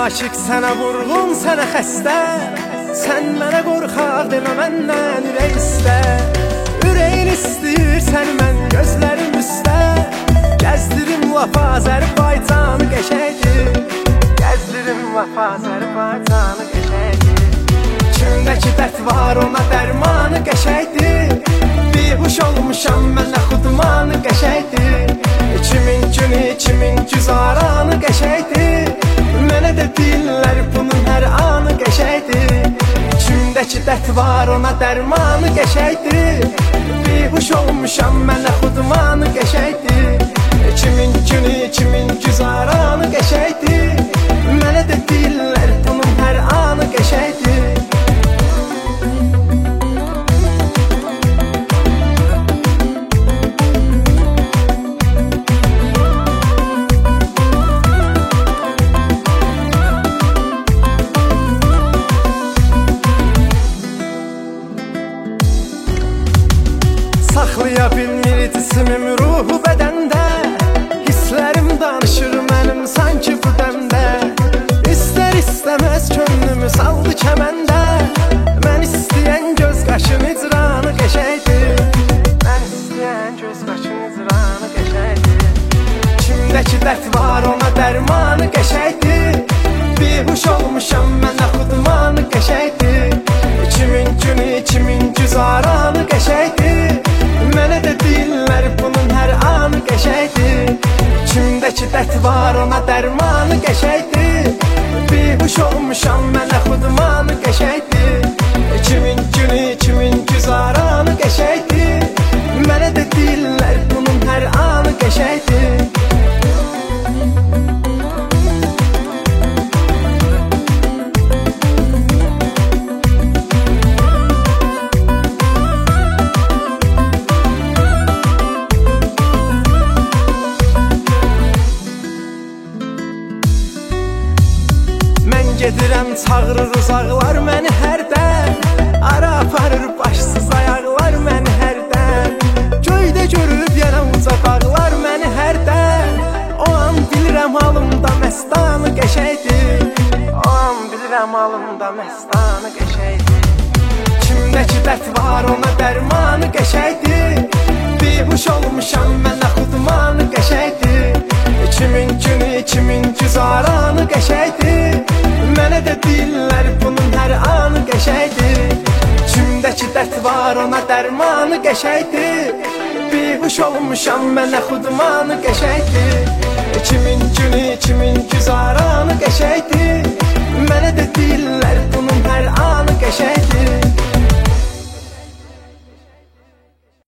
Aşık sənə vurğun, sənə xəstə. Sən mənə qorxaq demə, məndən ürək istə. Ürəyin istəyir səni mən gözlərim üstə. Gəzdirim lap Azərbaycanı qəşəkdir. Gəzdirim lap Azərbaycanı qəşəkdir. Kimdəki dərd var ona dərmanı qəşəkdir. Bihuş olmuşam mən nə xudmanı qəşəkdir. İçimin günü, içimin güzaranı qəşəkdir. Mənə də deyirlər bunun hər anı qəşəkdir. Kimdəki dərd var ona dərmanı qəşəkdir. Bihuş olmuşam mən nə xudmanı qəşəkdir. İçimin günü, içimin güzaranı qəşəkdir. Mənə də deyirlər bunun hər anı qəşəkdir. Saxlaya bilmir cisimim ruhu bədəndə. Hisslərim danışır mənim sanki bu dəmdə. İstər istəməz könlümü saldı kəməndə. Mən istəyən göz qaşın icranı qəşəkdir. Mən istəyən göz qaşın icranı qəşəkdir. Kimdəki dərd var ona dərmanı qəşəkdir. Bihuş olmuşam mən nə xudmanı qəşəkdir. İçimin günü, içimin güzaranı qəşəkdir. Mənə də deyirlər bunun hər anı qəşəkdir. Kimdəki dərd var ona dərmanı qəşəkdir. Bihuş olmuşam mənə xudmanı qəşəkdir. İçimin günü, içimin güzaranı qəşəkdir. Mənə də deyirlər bunun hər anı qəşəkdir. Gedirəm çağırır uzaqlar məni hərdən. Ara aparır başsız ayaqlar məni hərdən. Göydə görüb yenə uca dağlar məni hərdən. O an bilirəm halımda məstanı qəşəkdir. O an bilirəm halımda məstanı qəşəkdir. Kimdəki dərd var ona dərmanı qəşəkdir. Bihuş olmuşam mən nə xudmanı qəşəkdir. İçimin günü, içimin güzaranı qəşəkdir. Mənə də deyirlər bunun hər anı qəşəkdir. Kimdəki dərd var ona dərmanı qəşəkdir. Bihuş olmuşam mən nə xudmanı qəşəkdir. İçimin günü, içimin güzaranı qəşəkdir.